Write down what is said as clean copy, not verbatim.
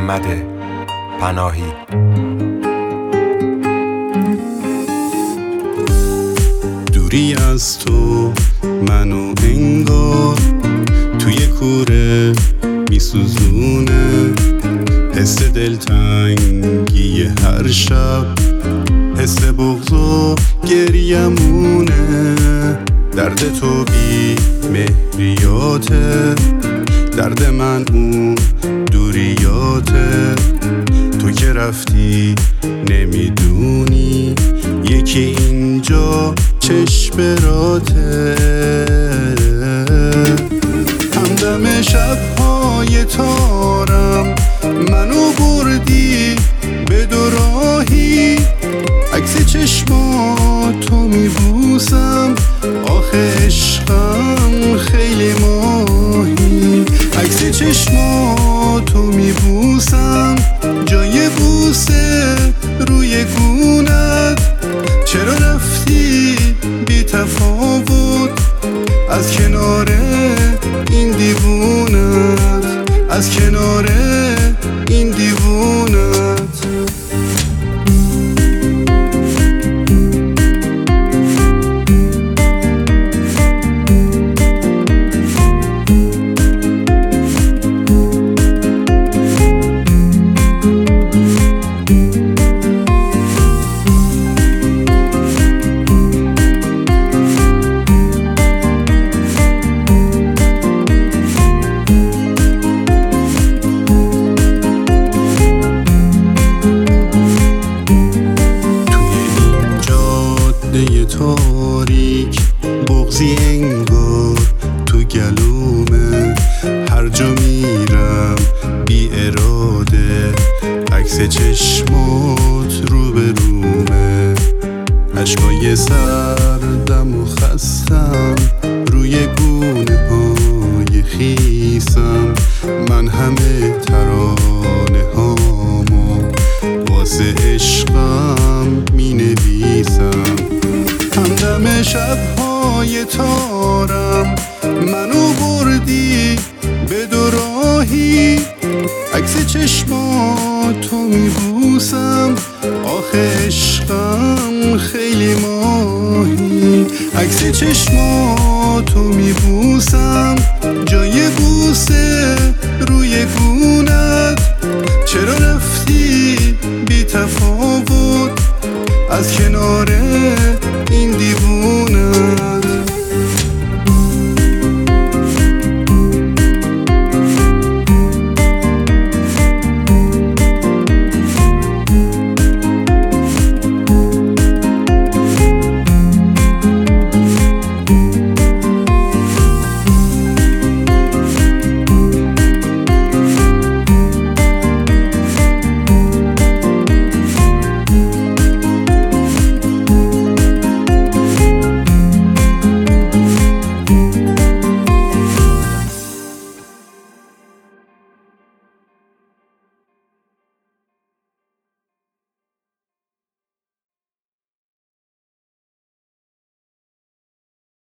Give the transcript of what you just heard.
محمد پناهی. دوری از تو منو انگار توی کوره میسوزونه، حس دلتنگی هر شب، حس بغض و گریمونه. درد تو بی مهریاته، درد من اون دوریاته. تو که رفتی نمیدونی یکی اینجا چشم راته. همدم شب‌های تارم منو بردی به دو راهی، عکس چشماتو میبوسم آخه عشقم خیلی ماهی. عکس چشماتو میبوسم جای بوسه روی گونت. چرا رفتی بی تفاوت از کنار این دیوونت، از کنار این دیوونت. تاریک بغضی انگار تو گلومه، هر جا میرم بی اراده عکس چشمات رو به رومه. عشقای سردم و خستم روی گونه های خیسم، من همه ترانه هامو واسه عشقم می نویسم. همدم شب‌های تارم منو بردی به دو راهی، عکس چشماتو میبوسم آخه عشقم خیلی ماهی. عکس چشماتو میبوسم جای بوسه روی گونت. چرا رفتی بی تفاوت از کنار